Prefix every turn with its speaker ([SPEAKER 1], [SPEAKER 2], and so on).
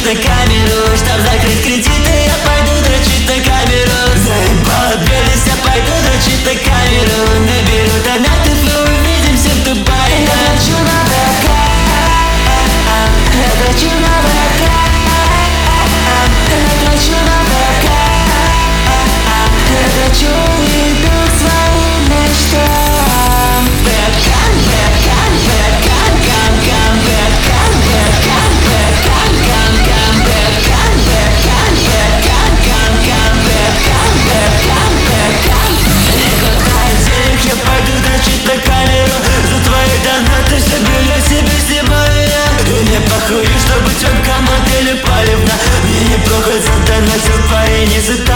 [SPEAKER 1] дрочить на камеру. Чтоб закрыть кредиты, я пойду дрочить на камеру. Заебала прелесть, я пойду дрочить на камеру. Наберу донатов и увидимся в Дубае. Я дрочу на ВК, я дрочу на ВК, я дрочу на ВК, я дрочу и иду к своим мечтам. Вебкам, вебкам, вебкам, кам, кам, вебкам, вебкам, вебкам, кам, кам, вебкам, вебкам, вебкам, кам, кам, вебкам, вебкам, вебкам. Не хватает денег, я пойду дрочить на камеру. За твои донаты себе я себе снимаю я. И мне похуй, чтобы тёмка модель палевна. Мне неплохо задонатил парень из Италии.